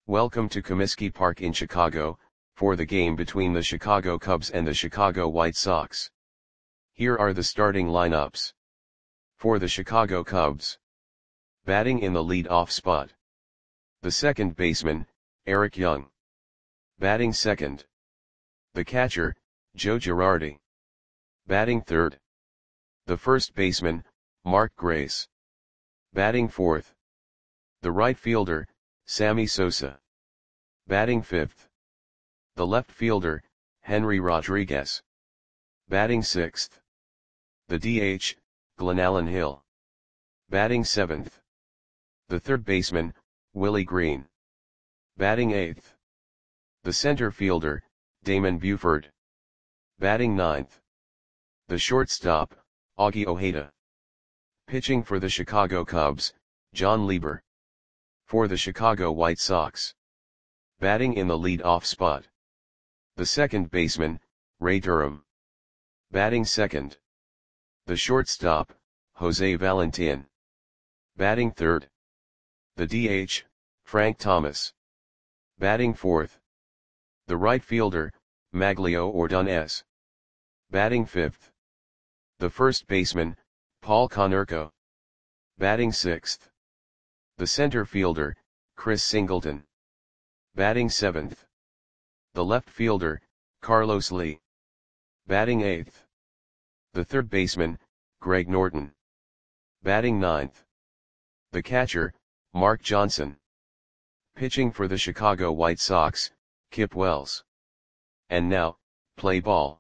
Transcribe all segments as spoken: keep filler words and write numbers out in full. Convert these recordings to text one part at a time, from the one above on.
Welcome to Comiskey Park in Chicago, for the game between the Chicago Cubs and the Chicago White Sox. Here are the starting lineups. For the Chicago Cubs. Batting in the lead-off spot. The second baseman, Eric Young. Batting second. The catcher, Joe Girardi. Batting third. The first baseman, Mark Grace. Batting fourth. The right fielder, Sammy Sosa. Batting fifth. The left fielder, Henry Rodriguez. Batting sixth. The D H, Glenallen Hill. Batting seventh. The third baseman, Willie Green. Batting eighth. The center fielder, Damon Buford. Batting ninth. The shortstop, Augie Ojeda. Pitching for the Chicago Cubs, John Lieber. For the Chicago White Sox. Batting in the lead-off spot. The second baseman, Ray Durham. Batting second. The shortstop, Jose Valentin. Batting third. The D H, Frank Thomas. Batting fourth. The right fielder, Maglio Ordonez. Batting fifth. The first baseman, Paul Konerko. Batting sixth. The center fielder, Chris Singleton. Batting seventh. The left fielder, Carlos Lee. Batting eighth. The third baseman, Greg Norton. Batting ninth. The catcher, Mark Johnson. Pitching for the Chicago White Sox, Kip Wells. And now, play ball.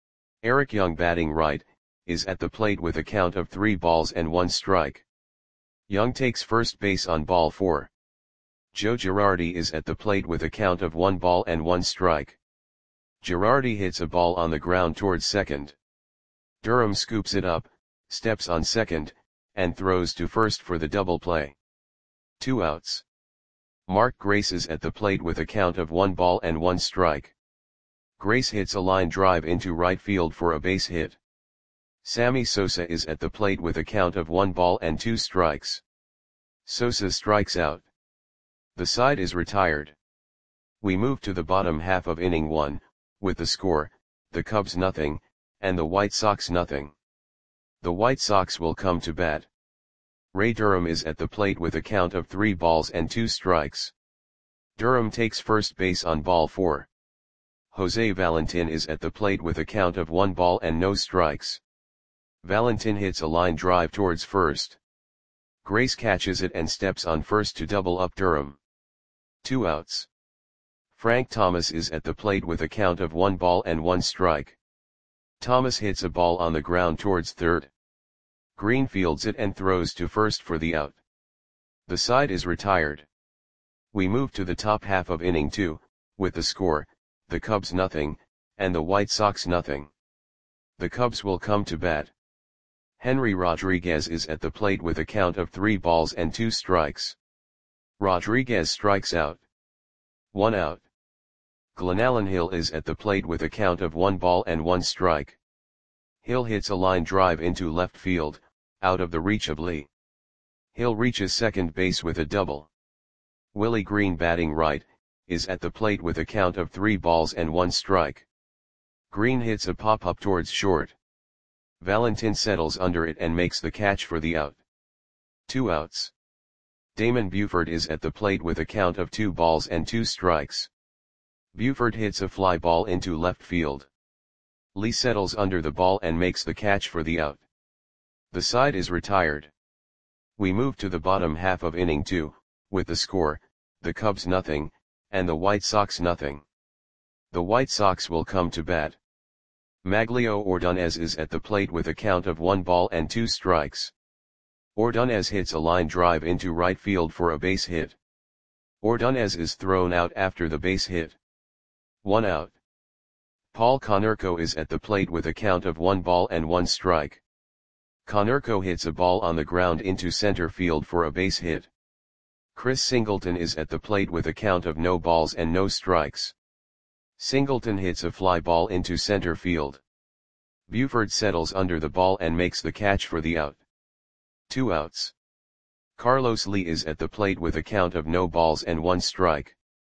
Eric Young, batting right, is at the plate with a count of three balls and one strike. Young takes first base on ball four. Joe Girardi is at the plate with a count of one ball and one strike. Girardi hits a ball on the ground towards second. Durham scoops it up, steps on second, and throws to first for the double play. Two outs. Mark Grace is at the plate with a count of one ball and one strike. Grace hits a line drive into right field for a base hit. Sammy Sosa is at the plate with a count of one ball and two strikes. Sosa strikes out. The side is retired. We move to the bottom half of inning one, with the score, the Cubs nothing, and the White Sox nothing. The White Sox will come to bat. Ray Durham is at the plate with a count of three balls and two strikes. Durham takes first base on ball four. Jose Valentin is at the plate with a count of one ball and no strikes. Valentin hits a line drive towards first. Grace catches it and steps on first to double up Durham. Two outs. Frank Thomas is at the plate with a count of one ball and one strike. Thomas hits a ball on the ground towards third. Green fields it and throws to first for the out. The side is retired. We move to the top half of inning two, with the score, the Cubs nothing, and the White Sox nothing. The Cubs will come to bat. Henry Rodriguez is at the plate with a count of three balls and two strikes. Rodriguez strikes out. One out. Glenallen Hill is at the plate with a count of one ball and one strike. Hill hits a line drive into left field, out of the reach of Lee. Hill reaches second base with a double. Willie Green, batting right, is at the plate with a count of three balls and one strike. Green hits a pop-up towards short. Valentin settles under it and makes the catch for the out. Two outs. Damon Buford is at the plate with a count of two balls and two strikes. Buford hits a fly ball into left field. Lee settles under the ball and makes the catch for the out. The side is retired. We move to the bottom half of inning two, with the score, the Cubs nothing, and the White Sox nothing. The White Sox will come to bat. Maglio Ordonez is at the plate with a count of one ball and two strikes. Ordonez hits a line drive into right field for a base hit. Ordonez is thrown out after the base hit. One out. Paul Konerko is at the plate with a count of one ball and one strike. Konerko hits a ball on the ground into center field for a base hit. Chris Singleton is at the plate with a count of no balls and no strikes. Singleton hits a fly ball into center field. Buford settles under the ball and makes the catch for the out. Two outs. Carlos Lee is at the plate with a count of no balls and one strike.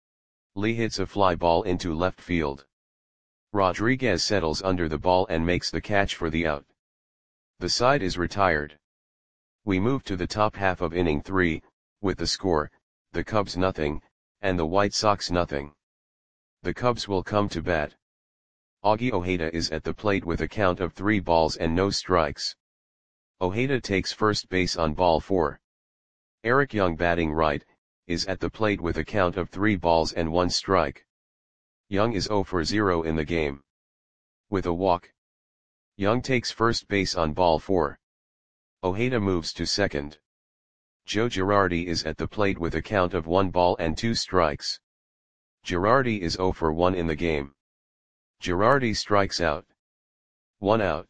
Lee hits a fly ball into left field. Rodriguez settles under the ball and makes the catch for the out. The side is retired. We move to the top half of inning three, with the score, the Cubs nothing, and the White Sox nothing. The Cubs will come to bat. Augie Ojeda is at the plate with a count of three balls and no strikes. Ojeda takes first base on ball four. Eric Young, batting right, is at the plate with a count of three balls and one strike. Young is zero for zero in the game. With a walk, Young takes first base on ball four. Ojeda moves to second. Joe Girardi is at the plate with a count of one ball and two strikes. Girardi is zero for one in the game. Girardi strikes out. One out.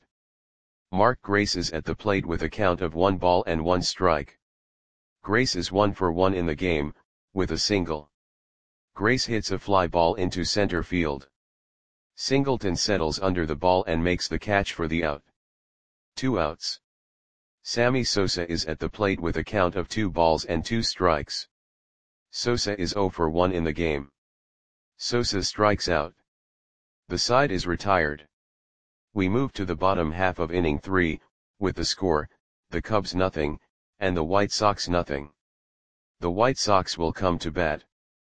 Mark Grace is at the plate with a count of one ball and one strike. Grace is one for one in the game, with a single. Grace hits a fly ball into center field. Singleton settles under the ball and makes the catch for the out. Two outs. Sammy Sosa is at the plate with a count of two balls and two strikes. Sosa is zero for one in the game. Sosa strikes out. The side is retired. We move to the bottom half of inning three, with the score, the Cubs nothing, and the White Sox nothing. The White Sox will come to bat.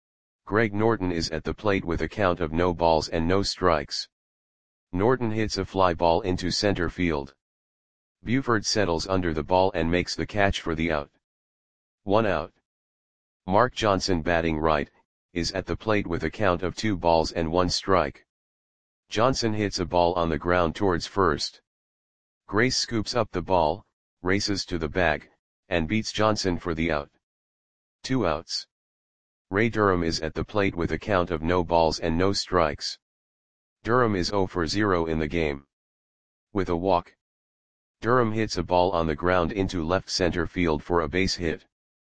Greg Norton is at the plate with a count of no balls and no strikes. Norton hits a fly ball into center field. Buford settles under the ball and makes the catch for the out. One out. Mark Johnson, batting right, is at the plate with a count of two balls and one strike. Johnson hits a ball on the ground towards first. Grace scoops up the ball, races to the bag, and beats Johnson for the out. Two outs. Ray Durham is at the plate with a count of no balls and no strikes. Durham is zero for zero in the game. With a walk, Durham hits a ball on the ground into left center field for a base hit.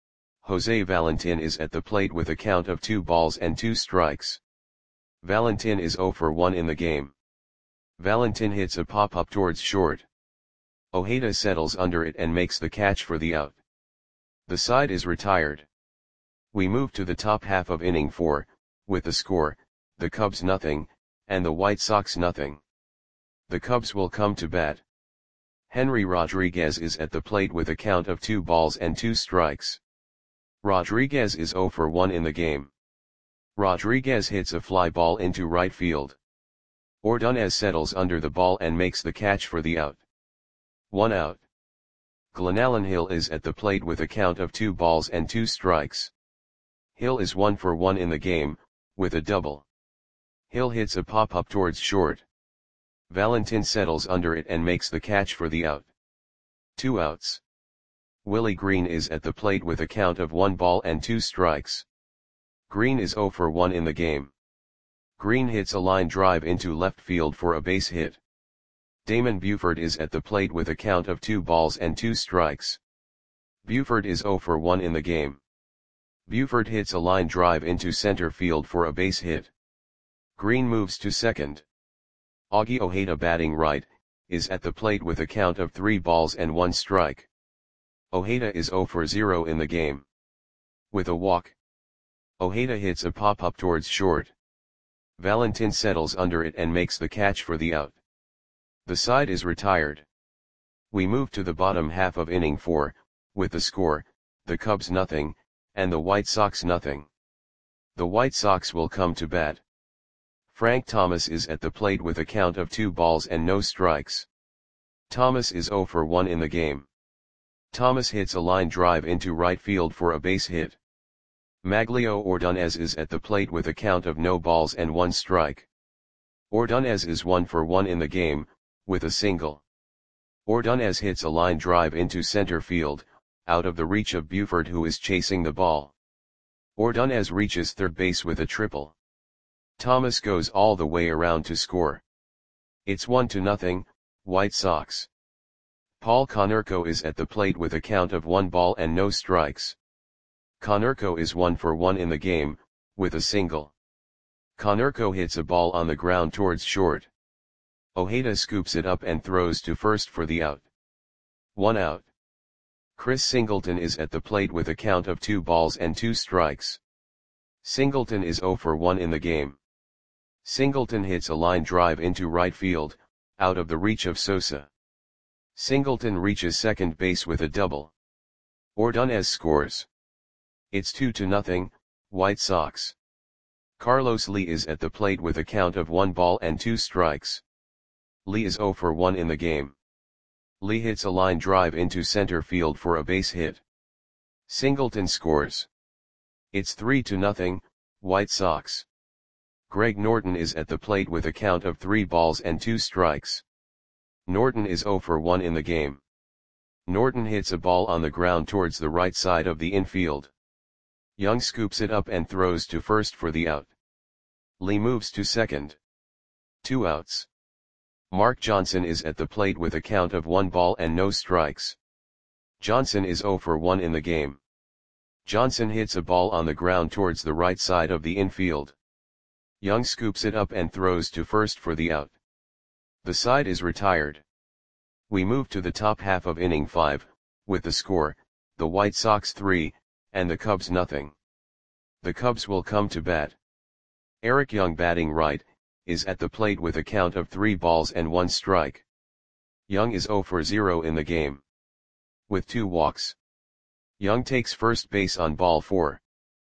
Jose Valentin is at the plate with a count of two balls and two strikes. Valentin is zero for one in the game. Valentin hits a pop-up towards short. Ojeda settles under it and makes the catch for the out. The side is retired. We move to the top half of inning four, with the score, the Cubs nothing, and the White Sox nothing. The Cubs will come to bat. Henry Rodriguez is at the plate with a count of two balls and two strikes. Rodriguez is zero for one in the game. Rodriguez hits a fly ball into right field. Ordonez settles under the ball and makes the catch for the out. One out. Glenallen Hill is at the plate with a count of two balls and two strikes. Hill is one for one in the game, with a double. Hill hits a pop-up towards short. Valentin settles under it and makes the catch for the out. Two outs. Willie Green is at the plate with a count of one ball and two strikes. Green is zero for one in the game. Green hits a line drive into left field for a base hit. Damon Buford is at the plate with a count of two balls and two strikes. Buford is zero for one in the game. Buford hits a line drive into center field for a base hit. Green moves to second. Augie Ojeda, batting right, is at the plate with a count of three balls and one strike. Ojeda is zero for zero in the game. With a walk, Ojeda hits a pop-up towards short. Valentin settles under it and makes the catch for the out. The side is retired. We move to the bottom half of inning four, with the score, the Cubs nothing, and the White Sox nothing. The White Sox will come to bat. Frank Thomas is at the plate with a count of two balls and no strikes. Thomas is zero for one in the game. Thomas hits a line drive into right field for a base hit. Maglio Ordonez is at the plate with a count of no balls and one strike. Ordonez is one for one in the game, with a single. Ordonez hits a line drive into center field, out of the reach of Buford, who is chasing the ball. Ordonez reaches third base with a triple. Thomas goes all the way around to score. It's one to nothing, White Sox. Paul Konerko is at the plate with a count of one ball and no strikes. Konerko is one for one in the game, with a single. Konerko hits a ball on the ground towards short. Ojeda scoops it up and throws to first for the out. One out. Chris Singleton is at the plate with a count of two balls and two strikes. Singleton is zero for one in the game. Singleton hits a line drive into right field, out of the reach of Sosa. Singleton reaches second base with a double. Ordonez scores. It's two to nothing, White Sox. Carlos Lee is at the plate with a count of one ball and two strikes. Lee is zero for one in the game. Lee hits a line drive into center field for a base hit. Singleton scores. It's three to nothing, White Sox. Greg Norton is at the plate with a count of three balls and two strikes. Norton is zero for one in the game. Norton hits a ball on the ground towards the right side of the infield. Young scoops it up and throws to first for the out. Lee moves to second. Two outs. Mark Johnson is at the plate with a count of one ball and no strikes. Johnson is zero for one in the game. Johnson hits a ball on the ground towards the right side of the infield. Young scoops it up and throws to first for the out. The side is retired. We move to the top half of inning five, with the score, the White Sox three, and the Cubs nothing. The Cubs will come to bat. Eric Young, batting right, is at the plate with a count of three balls and one strike. Young is zero for zero in the game. With two walks. Young takes first base on ball four.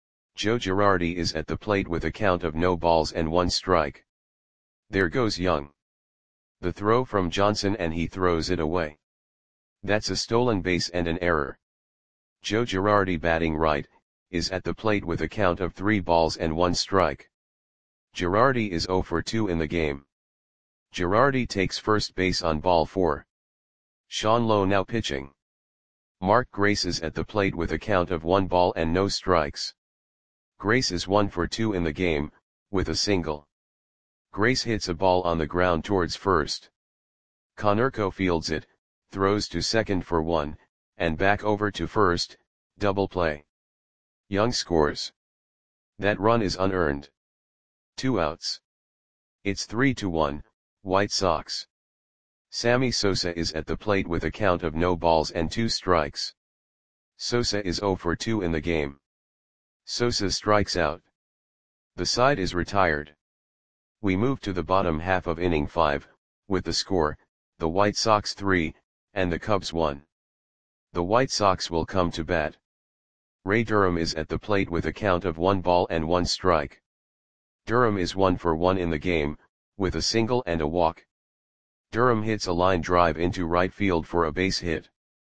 Joe Girardi is at the plate with a count of no balls and one strike. There goes Young. The throw from Johnson and he throws it away. That's a stolen base and an error. Joe Girardi, batting right, is at the plate with a count of three balls and one strike. Girardi is zero for two in the game. Girardi takes first base on ball four. Sean Lowe now pitching. Mark Grace is at the plate with a count of one ball and no strikes. Grace is one for two in the game, with a single. Grace hits a ball on the ground towards first. Konerko fields it, throws to second for one, and back over to first, double play. Young scores. That run is unearned. Two outs. It's three to one, White Sox. Sammy Sosa is at the plate with a count of no balls and two strikes. Sosa is zero for two in the game. Sosa strikes out. The side is retired. We move to the bottom half of inning five, with the score, the White Sox three, and the Cubs one. The White Sox will come to bat. Ray Durham is at the plate with a count of one ball and one strike. Durham is one for one in the game, with a single and a walk. Durham hits a line drive into right field for a base hit.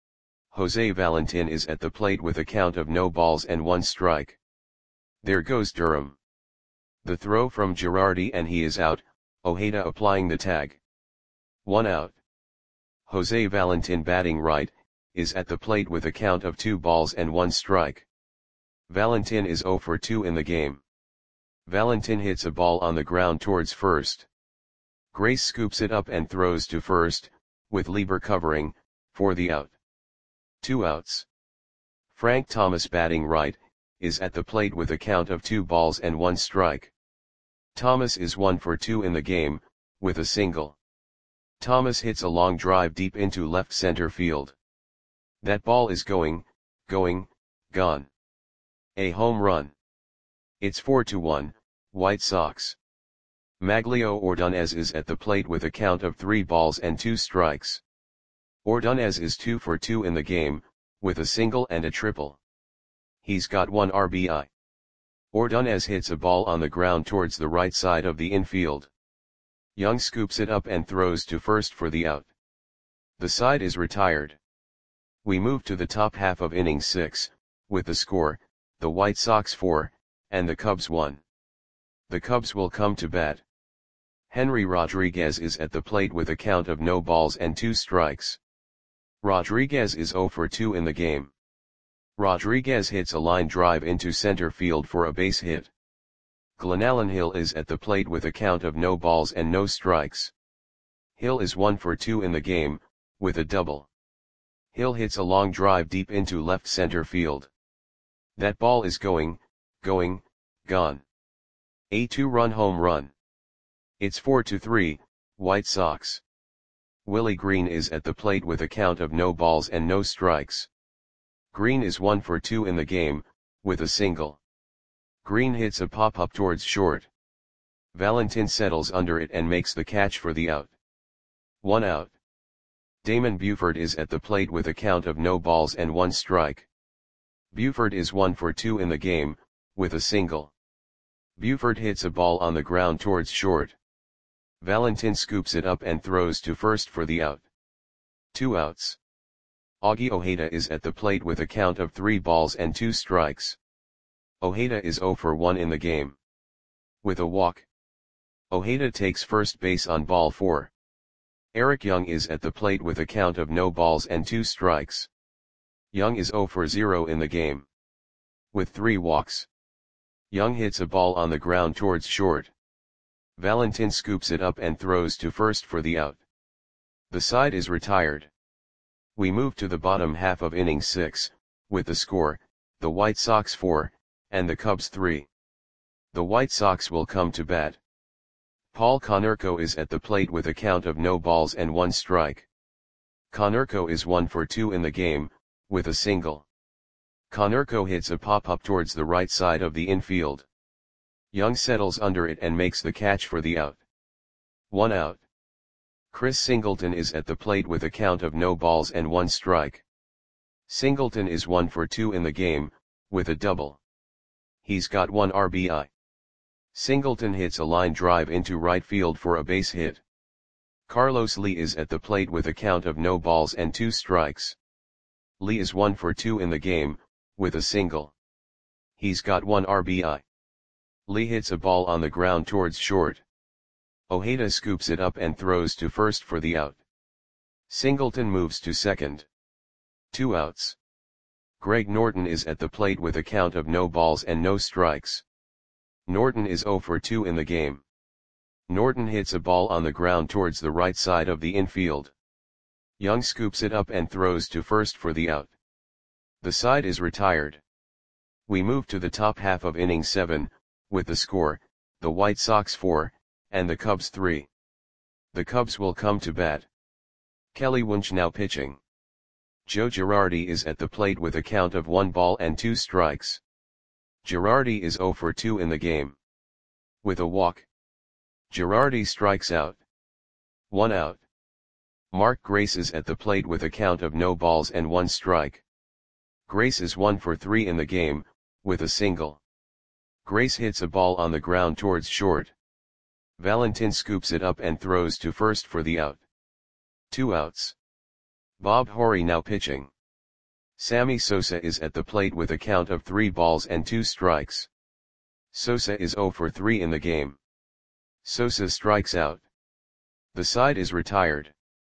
Jose Valentin is at the plate with a count of no balls and one strike. There goes Durham. The throw from Girardi and he is out, Ojeda applying the tag. One out. Jose Valentin, batting right, is at the plate with a count of two balls and one strike. Valentin is zero for two in the game. Valentin hits a ball on the ground towards first. Grace scoops it up and throws to first, with Lieber covering, for the out. Two outs. Frank Thomas, batting right, is at the plate with a count of two balls and one strike. Thomas is one for two in the game, with a single. Thomas hits a long drive deep into left center field. That ball is going, going, gone. A home run. It's four to one, White Sox. Maglio Ordonez is at the plate with a count of three balls and two strikes. Ordonez is two for two in the game, with a single and a triple. He's got one R B I. Ordonez hits a ball on the ground towards the right side of the infield. Young scoops it up and throws to first for the out. The side is retired. We move to the top half of inning six, with the score, the White Sox four, and the Cubs one. The Cubs will come to bat. Henry Rodriguez is at the plate with a count of no balls and two strikes. Rodriguez is zero for two in the game. Rodriguez hits a line drive into center field for a base hit. Glenallen Hill is at the plate with a count of no balls and no strikes. Hill is one for two in the game, with a double. Hill hits a long drive deep into left center field. That ball is going, going, gone. A two-run home run. It's four to three, White Sox. Willie Green is at the plate with a count of no balls and no strikes. Green is one for two in the game, with a single. Green hits a pop-up towards short. Valentin settles under it and makes the catch for the out. One out. Damon Buford is at the plate with a count of no balls and one strike. Buford is one for two in the game, with a single. Buford hits a ball on the ground towards short. Valentin scoops it up and throws to first for the out. Two outs. Augie Ojeda is at the plate with a count of three balls and two strikes. Ojeda is zero for one in the game. With a walk. Ojeda takes first base on ball four. Eric Young is at the plate with a count of no balls and two strikes. Young is zero for zero in the game. With three walks. Young hits a ball on the ground towards short. Valentin scoops it up and throws to first for the out. The side is retired. We move to the bottom half of inning six, with the score, the White Sox four, and the Cubs three. The White Sox will come to bat. Paul Konerko is at the plate with a count of no balls and one strike. Konerko is one for two in the game, with a single. Konerko hits a pop-up towards the right side of the infield. Young settles under it and makes the catch for the out. One out. Chris Singleton is at the plate with a count of no balls and one strike. Singleton is one for two in the game, with a double. He's got one R B I. Singleton hits a line drive into right field for a base hit. Carlos Lee is at the plate with a count of no balls and two strikes. Lee is one for two in the game, with a single. He's got one R B I. Lee hits a ball on the ground towards short. Ojeda scoops it up and throws to first for the out. Singleton moves to second. Two outs. Greg Norton is at the plate with a count of no balls and no strikes. Norton is zero for two in the game. Norton hits a ball on the ground towards the right side of the infield. Young scoops it up and throws to first for the out. The side is retired. We move to the top half of inning seven, with the score, the White Sox four, and the Cubs three. The Cubs will come to bat. Kelly Wunsch now pitching. Joe Girardi is at the plate with a count of one ball and two strikes. Girardi is zero for two in the game. With a walk. Girardi strikes out. One out. Mark Grace is at the plate with a count of no balls and one strike. Grace is one for three in the game, with a single. Grace hits a ball on the ground towards short. Valentin scoops it up and throws to first for the out. Two outs. Bob Horry now pitching. Sammy Sosa is at the plate with a count of three balls and two strikes. Sosa is zero for three in the game. Sosa strikes out. The side is retired.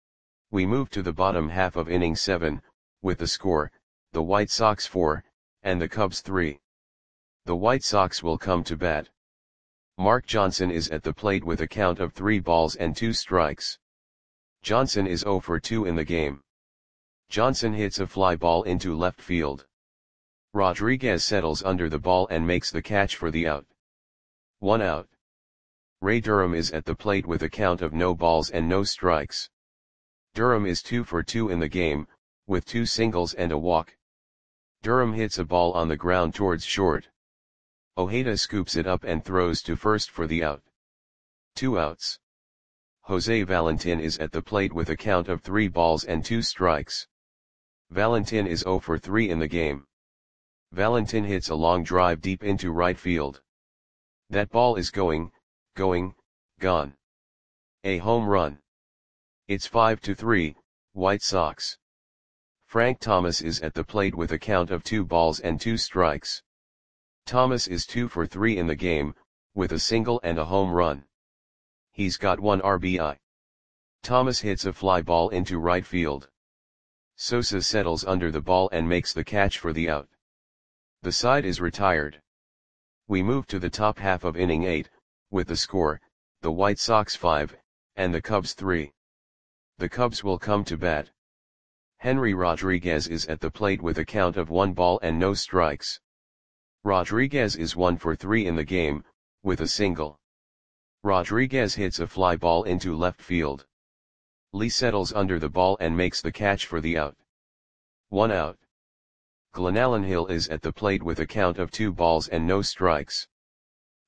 We move to the bottom half of inning seven, with the score, the White Sox four, and the Cubs three. The White Sox will come to bat. Mark Johnson is at the plate with a count of three balls and two strikes. Johnson is zero for two in the game. Johnson hits a fly ball into left field. Rodriguez settles under the ball and makes the catch for the out. One out. Ray Durham is at the plate with a count of no balls and no strikes. Durham is two for two in the game, with two singles and a walk. Durham hits a ball on the ground towards short. Ojeda scoops it up and throws to first for the out. Two outs. Jose Valentin is at the plate with a count of three balls and two strikes. Valentin is zero for three in the game. Valentin hits a long drive deep into right field. That ball is going, going, gone. A home run. It's five to three, White Sox. Frank Thomas is at the plate with a count of two balls and two strikes. Thomas is two for three in the game, with a single and a home run. He's got one R B I. Thomas hits a fly ball into right field. Sosa settles under the ball and makes the catch for the out. The side is retired. We move to the top half of inning eight, with the score, the White Sox five, and the Cubs three. The Cubs will come to bat. Henry Rodriguez is at the plate with a count of one ball and no strikes. Rodriguez is one for three in the game, with a single. Rodriguez hits a fly ball into left field. Lee settles under the ball and makes the catch for the out. One out. Glenallen Hill is at the plate with a count of two balls and no strikes.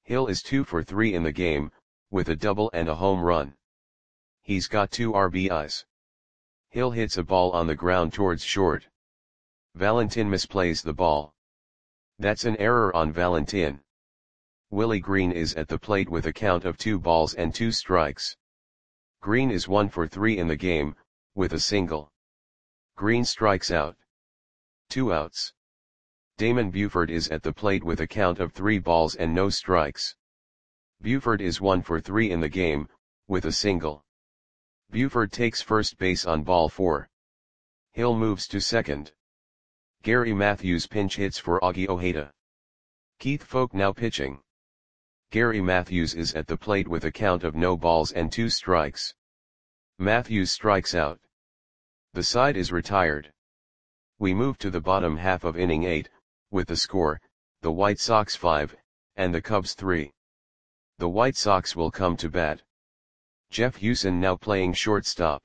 Hill is two for three in the game, with a double and a home run. He's got two R B Is. Hill hits a ball on the ground towards short. Valentin misplays the ball. That's an error on Valentin. Willie Green is at the plate with a count of two balls and two strikes. Green is one for three in the game, with a single. Green strikes out. Two outs. Damon Buford is at the plate with a count of three balls and no strikes. Buford is one for three in the game, with a single. Buford takes first base on ball four. Hill moves to second. Gary Matthews pinch hits for Augie Ojeda. Keith Foulke now pitching. Gary Matthews is at the plate with a count of no balls and two strikes. Matthews strikes out. The side is retired. We move to the bottom half of inning eight, with the score, the White Sox five, and the Cubs three. The White Sox will come to bat. Jeff Hewson now playing shortstop.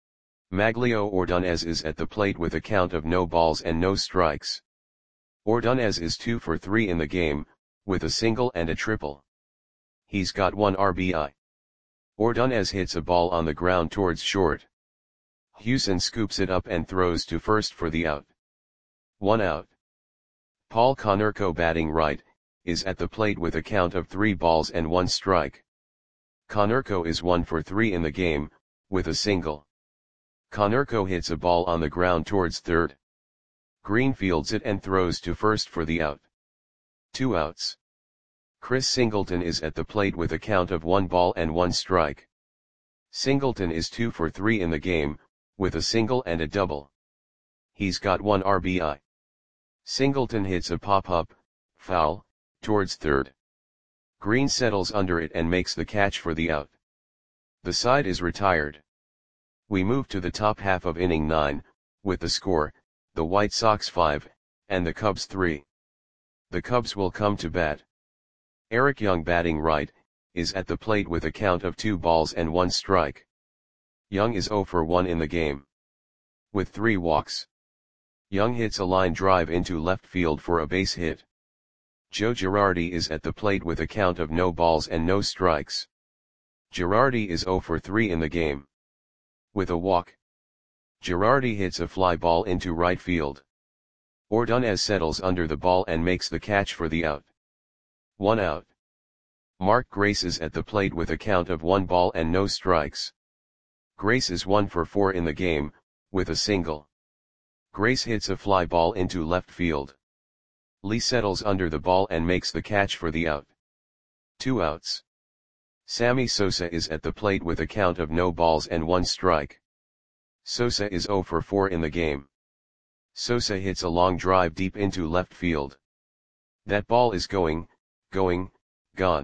Maglio Ordonez is at the plate with a count of no balls and no strikes. Ordonez is two for three in the game, with a single and a triple. He's got one R B I. Ordonez hits a ball on the ground towards short. Hewson scoops it up and throws to first for the out. One out. Paul Konerko batting right, is at the plate with a count of three balls and one strike. Konerko is one for three in the game, with a single. Konerko hits a ball on the ground towards third. Green fields it and throws to first for the out. Two outs. Chris Singleton is at the plate with a count of one ball and one strike. Singleton is two for three in the game, with a single and a double. He's got one R B I. Singleton hits a pop-up, foul, towards third. Green settles under it and makes the catch for the out. The side is retired. We move to the top half of inning nine, with the score, the White Sox five, and the Cubs three. The Cubs will come to bat. Eric Young batting right, is at the plate with a count of two balls and one strike. Young is zero for one in the game. With three walks. Young hits a line drive into left field for a base hit. Joe Girardi is at the plate with a count of no balls and no strikes. Girardi is zero for three in the game. With a walk. Girardi hits a fly ball into right field. Ordonez settles under the ball and makes the catch for the out. One out. Mark Grace is at the plate with a count of one ball and no strikes. Grace is one for four in the game, with a single. Grace hits a fly ball into left field. Lee settles under the ball and makes the catch for the out. Two outs. Sammy Sosa is at the plate with a count of no balls and one strike. Sosa is zero for four in the game. Sosa hits a long drive deep into left field. That ball is going, going, gone.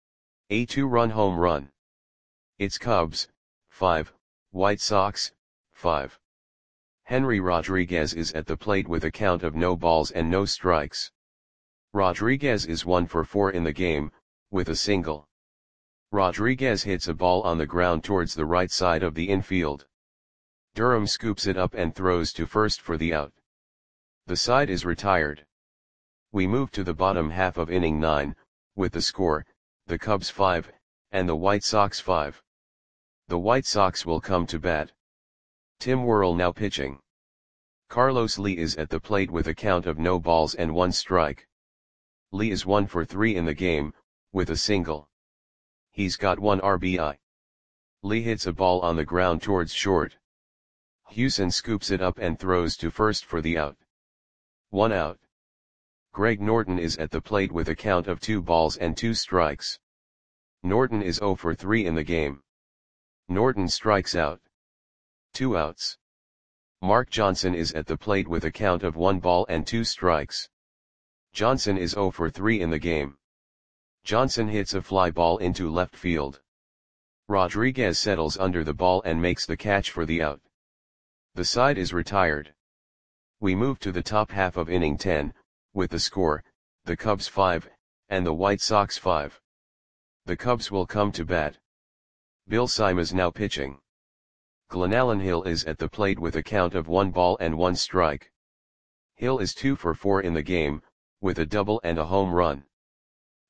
A two-run home run. It's Cubs, five, White Sox, five. Henry Rodriguez is at the plate with a count of no balls and no strikes. Rodriguez is one for four in the game, with a single. Rodriguez hits a ball on the ground towards the right side of the infield. Durham scoops it up and throws to first for the out. The side is retired. We move to the bottom half of inning nine, with the score, the Cubs five, and the White Sox five. The White Sox will come to bat. Tim Worrell now pitching. Carlos Lee is at the plate with a count of no balls and one strike. Lee is one for three in the game, with a single. He's got one R B I. Lee hits a ball on the ground towards short. Hewson scoops it up and throws to first for the out. One out. Greg Norton is at the plate with a count of two balls and two strikes. Norton is zero for three in the game. Norton strikes out. Two outs. Mark Johnson is at the plate with a count of one ball and two strikes. Johnson is zero for three in the game. Johnson hits a fly ball into left field. Rodriguez settles under the ball and makes the catch for the out. The side is retired. We move to the top half of inning ten, with the score, the Cubs five, and the White Sox five. The Cubs will come to bat. Bill Simas now pitching. Glenallen Hill is at the plate with a count of one ball and one strike. Hill is two for four in the game, with a double and a home run.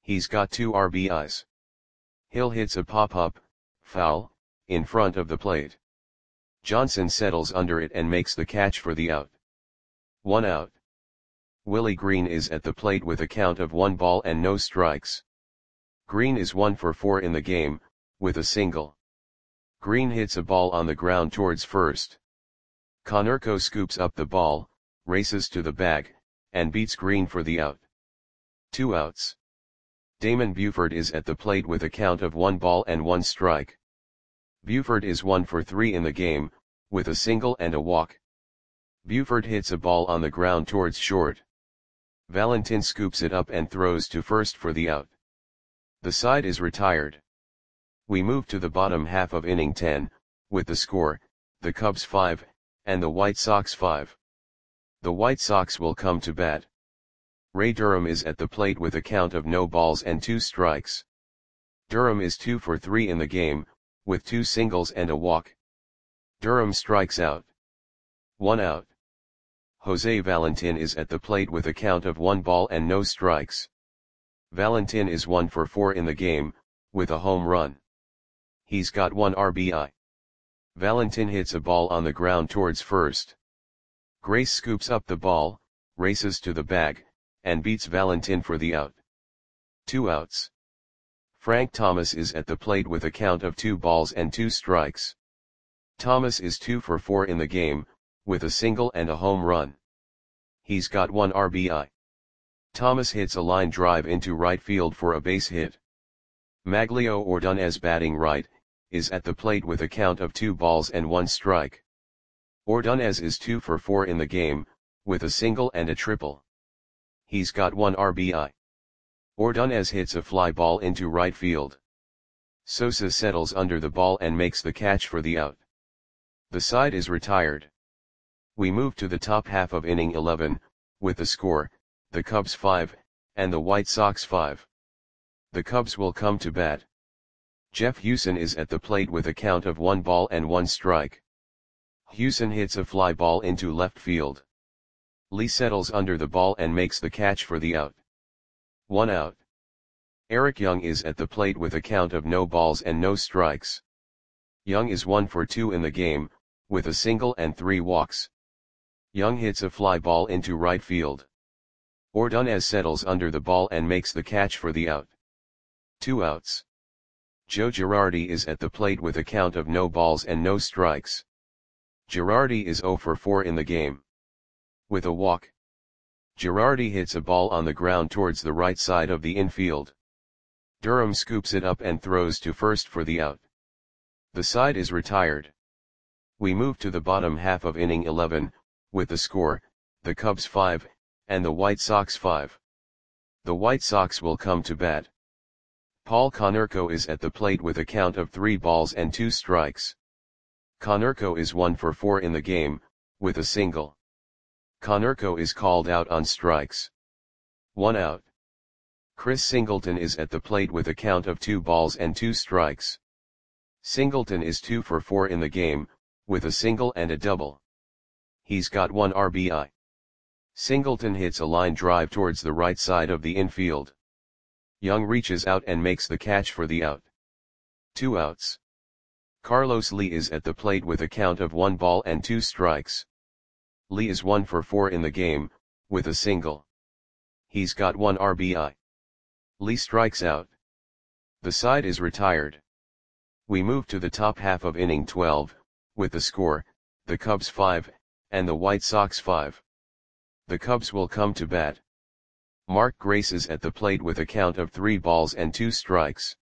He's got two R B Is. Hill hits a pop-up, foul, in front of the plate. Johnson settles under it and makes the catch for the out. One out. Willie Green is at the plate with a count of one ball and no strikes. Green is one for four in the game, with a single. Green hits a ball on the ground towards first. Konerko scoops up the ball, races to the bag, and beats Green for the out. Two outs. Damon Buford is at the plate with a count of one ball and one strike. Buford is one for three in the game, with a single and a walk. Buford hits a ball on the ground towards short. Valentin scoops it up and throws to first for the out. The side is retired. We move to the bottom half of inning ten, with the score, the Cubs five, and the White Sox five. The White Sox will come to bat. Ray Durham is at the plate with a count of no balls and two strikes. Durham is two for three in the game, with two singles and a walk. Durham strikes out. One out. Jose Valentin is at the plate with a count of one ball and no strikes. Valentin is one for four in the game, with a home run. He's got one R B I. Valentin hits a ball on the ground towards first. Grace scoops up the ball, races to the bag, and beats Valentin for the out. Two outs. Frank Thomas is at the plate with a count of two balls and two strikes. Thomas is two for four in the game, with a single and a home run. He's got one R B I. Thomas hits a line drive into right field for a base hit. Maglio Ordonez, batting right, is at the plate with a count of two balls and one strike. Ordonez is two for four in the game, with a single and a triple. He's got one R B I. Ordonez hits a fly ball into right field. Sosa settles under the ball and makes the catch for the out. The side is retired. We move to the top half of inning eleven, with the score, the Cubs five, and the White Sox five. The Cubs will come to bat. Jeff Hewson is at the plate with a count of one ball and one strike. Hewson hits a fly ball into left field. Lee settles under the ball and makes the catch for the out. One out. Eric Young is at the plate with a count of no balls and no strikes. Young is one for two in the game, with a single and three walks. Young hits a fly ball into right field. Ordonez settles under the ball and makes the catch for the out. Two outs. Joe Girardi is at the plate with a count of no balls and no strikes. Girardi is zero for four in the game. With a walk. Girardi hits a ball on the ground towards the right side of the infield. Durham scoops it up and throws to first for the out. The side is retired. We move to the bottom half of inning eleven, with the score, the Cubs five, and the White Sox five. The White Sox will come to bat. Paul Konerko is at the plate with a count of three balls and two strikes. Konerko is one for four in the game, with a single. Konerko is called out on strikes. One out. Chris Singleton is at the plate with a count of two balls and two strikes. Singleton is two for four in the game, with a single and a double. He's got one R B I. Singleton hits a line drive towards the right side of the infield. Young reaches out and makes the catch for the out. Two outs. Carlos Lee is at the plate with a count of one ball and two strikes. Lee is one for four in the game, with a single. He's got one R B I. Lee strikes out. The side is retired. We move to the top half of inning twelve, with the score, the Cubs five, and the White Sox five. The Cubs will come to bat. Mark Grace is at the plate with a count of three balls and two strikes.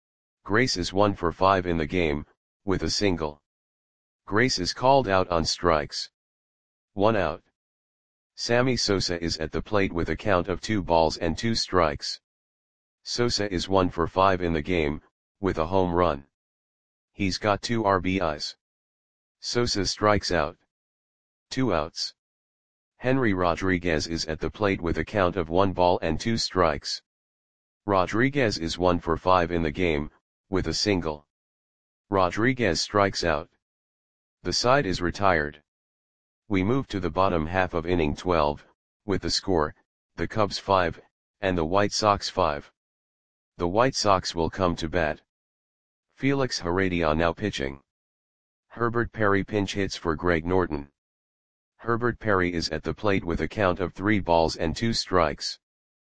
Grace is one for five in the game, with a single. Grace is called out on strikes. One out. Sammy Sosa is at the plate with a count of two balls and two strikes. Sosa is one for five in the game, with a home run. He's got two R B Is. Sosa strikes out. Two outs. Henry Rodriguez is at the plate with a count of one ball and two strikes. Rodriguez is one for five in the game, with a single. Rodriguez strikes out. The side is retired. We move to the bottom half of inning twelve, with the score, the Cubs five, and the White Sox five. The White Sox will come to bat. Felix Heredia now pitching. Herbert Perry pinch hits for Greg Norton. Herbert Perry is at the plate with a count of three balls and two strikes.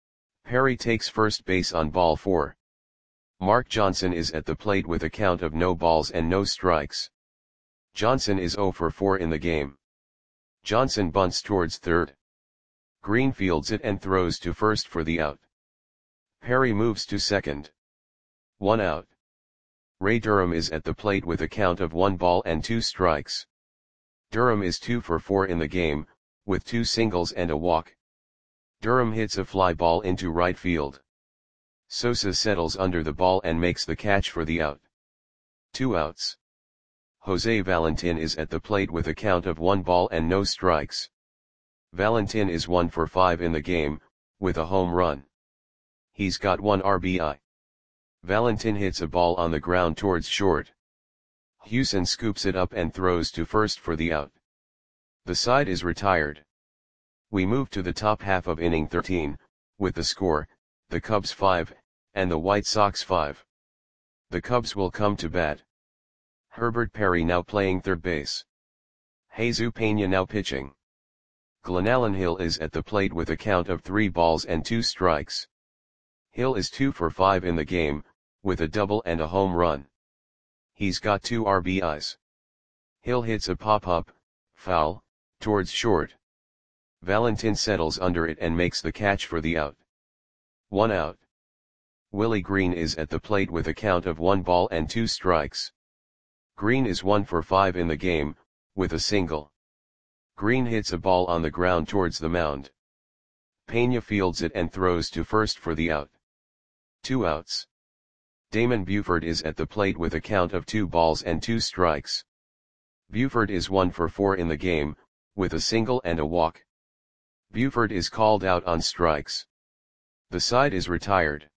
Perry takes first base on ball four. Mark Johnson is at the plate with a count of no balls and no strikes. Johnson is zero for four in the game. Johnson bunts towards third. Green fields it and throws to first for the out. Perry moves to second. One out. Ray Durham is at the plate with a count of one ball and two strikes. Durham is two for four in the game, with two singles and a walk. Durham hits a fly ball into right field. Sosa settles under the ball and makes the catch for the out. Two outs. Jose Valentin is at the plate with a count of one ball and no strikes. Valentin is one for five in the game, with a home run. He's got one R B I. Valentin hits a ball on the ground towards short. Hewson scoops it up and throws to first for the out. The side is retired. We move to the top half of inning thirteen, with the score, the Cubs five, and the White Sox five. The Cubs will come to bat. Herbert Perry now playing third base. Jesus Pena now pitching. Glenallen Hill is at the plate with a count of three balls and two strikes. Hill is two for five in the game, with a double and a home run. He's got two R B Is. Hill hits a pop-up, foul, towards short. Valentin settles under it and makes the catch for the out. One out. Willie Green is at the plate with a count of one ball and two strikes. Green is one for five in the game, with a single. Green hits a ball on the ground towards the mound. Pena fields it and throws to first for the out. Two outs. Damon Buford is at the plate with a count of two balls and two strikes. Buford is one for four in the game, with a single and a walk. Buford is called out on strikes. The side is retired.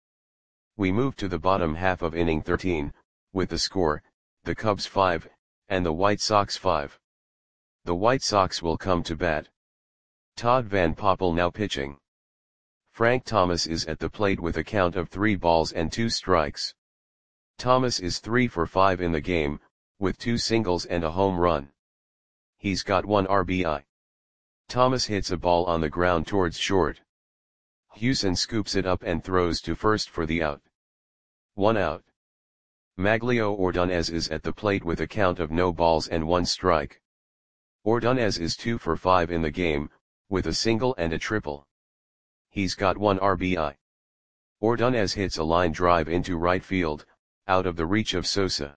We move to the bottom half of inning thirteen, with the score, the Cubs five, and the White Sox five. The White Sox will come to bat. Todd Van Poppel now pitching. Frank Thomas is at the plate with a count of three balls and two strikes. Thomas is three for five in the game, with two singles and a home run. He's got one R B I. Thomas hits a ball on the ground towards short. Hewson scoops it up and throws to first for the out. One out. Maglio Ordonez is at the plate with a count of no balls and one strike. Ordonez is two for five in the game, with a single and a triple. He's got one R B I. Ordonez hits a line drive into right field, out of the reach of Sosa.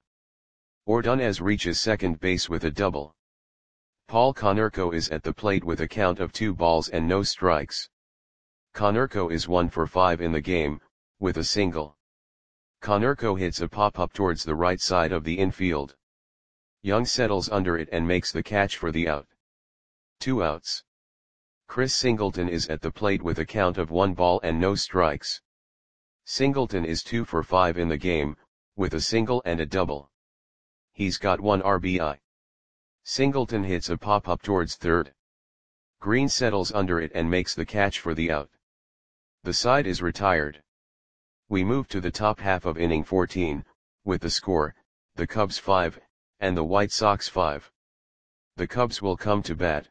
Ordonez reaches second base with a double. Paul Konerko is at the plate with a count of two balls and no strikes. Konerko is one for five in the game, with a single. Konerko hits a pop-up towards the right side of the infield. Young settles under it and makes the catch for the out. Two outs. Chris Singleton is at the plate with a count of one ball and no strikes. Singleton is two for five in the game, with a single and a double. He's got one R B I. Singleton hits a pop-up towards third. Green settles under it and makes the catch for the out. The side is retired. We move to the top half of inning fourteen, with the score, the Cubs five, and the White Sox five. The Cubs will come to bat.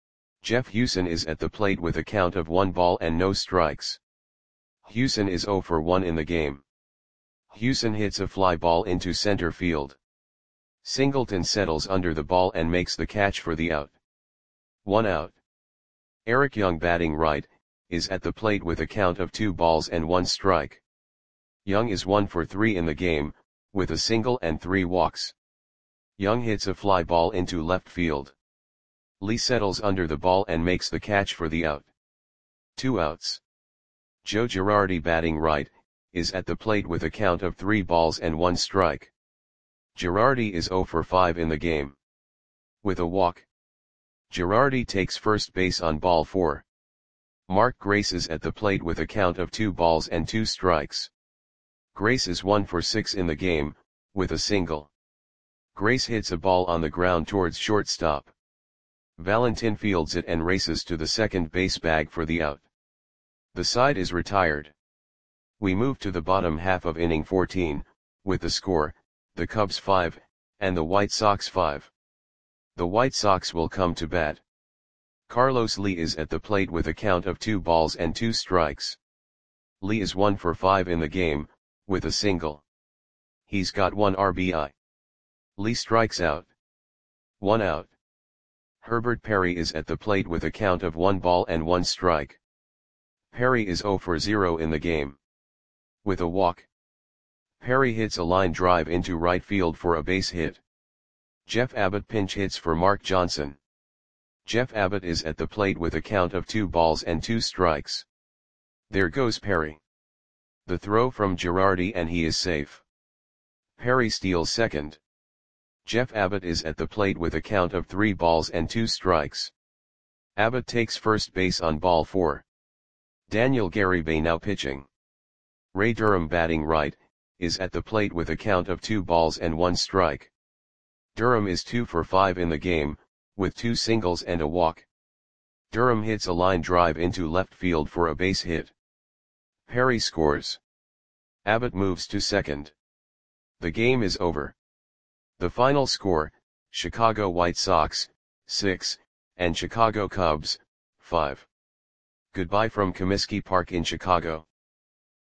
Jeff Hewson is at the plate with a count of one ball and no strikes. Hewson is zero for one in the game. Hewson hits a fly ball into center field. Singleton settles under the ball and makes the catch for the out. One out. Eric Young batting right, is at the plate with a count of two balls and one strike. Young is one for three in the game, with a single and three walks. Young hits a fly ball into left field. Lee settles under the ball and makes the catch for the out. Two outs. Joe Girardi batting right, is at the plate with a count of three balls and one strike. Girardi is zero for five in the game. With a walk. Girardi takes first base on ball four. Mark Grace is at the plate with a count of two balls and two strikes. Grace is one for six in the game, with a single. Grace hits a ball on the ground towards shortstop. Valentin fields it and races to the second base bag for the out. The side is retired. We move to the bottom half of inning fourteen, with the score, the Cubs five, and the White Sox five. The White Sox will come to bat. Carlos Lee is at the plate with a count of two balls and two strikes. Lee is one for five in the game, with a single. He's got one R B I. Lee strikes out. One out. Herbert Perry is at the plate with a count of one ball and one strike. Perry is zero for zero in the game. With a walk. Perry hits a line drive into right field for a base hit. Jeff Abbott pinch hits for Mark Johnson. Jeff Abbott is at the plate with a count of two balls and two strikes. There goes Perry. The throw from Girardi and he is safe. Perry steals second. Jeff Abbott is at the plate with a count of three balls and two strikes. Abbott takes first base on ball four. Daniel Garibay now pitching. Ray Durham batting right, is at the plate with a count of two balls and one strike. Durham is two for five in the game, with two singles and a walk. Durham hits a line drive into left field for a base hit. Perry scores. Abbott moves to second. The game is over. The final score, Chicago White Sox, six, and Chicago Cubs, five. Goodbye from Comiskey Park in Chicago.